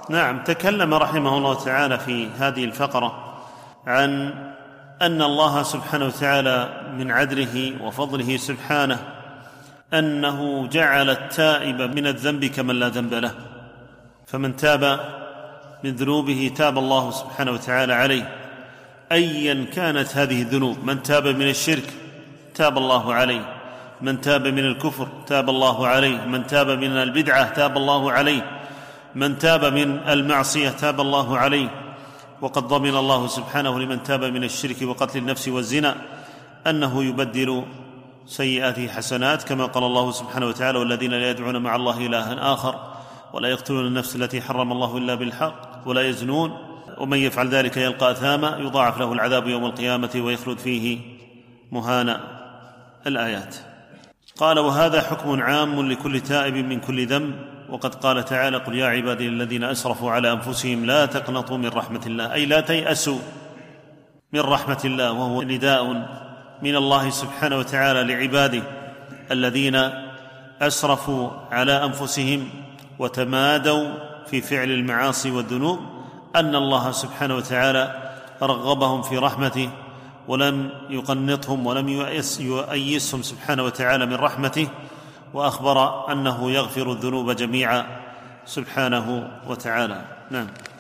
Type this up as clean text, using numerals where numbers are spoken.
نعم، تكلم رحمه الله تعالى في هذه الفقرة عن أن الله سبحانه وتعالى من عدله وفضله سبحانه أنه جعل التائب من الذنب كمن لا ذنب له، فمن تاب من ذنوبه تاب الله سبحانه وتعالى عليه أيا كانت هذه الذنوب. من تاب من الشرك تاب الله عليه، من تاب من الكفر تاب الله عليه، من تاب من البدعة تاب الله عليه، من تاب من المعصية تاب الله عليه. وقد ضمن الله سبحانه لمن تاب من الشرك وقتل النفس والزنا أنه يبدل سيئاته حسنات، كما قال الله سبحانه وتعالى: والذين لا يدعون مع الله إلها آخر ولا يقتلون النفس التي حرم الله إلا بالحق ولا يزنون ومن يفعل ذلك يلقى أثاما يضاعف له العذاب يوم القيامة ويخلد فيه مهانا. الآيات. قال: وهذا حكم عام لكل تائب من كل ذنب. وقد قال تعالى: قل يا عبادي الذين أسرفوا على أنفسهم لا تقنطوا من رحمة الله، أي لا تيأسوا من رحمة الله، وهو نداء من الله سبحانه وتعالى لعباده الذين أسرفوا على أنفسهم وتمادوا في فعل المعاصي والذنوب، أن الله سبحانه وتعالى رغبهم في رحمته ولم يقنطهم ولم يؤيسهم سبحانه وتعالى من رحمته، وأخبر أنه يغفر الذنوب جميعا سبحانه وتعالى. نعم.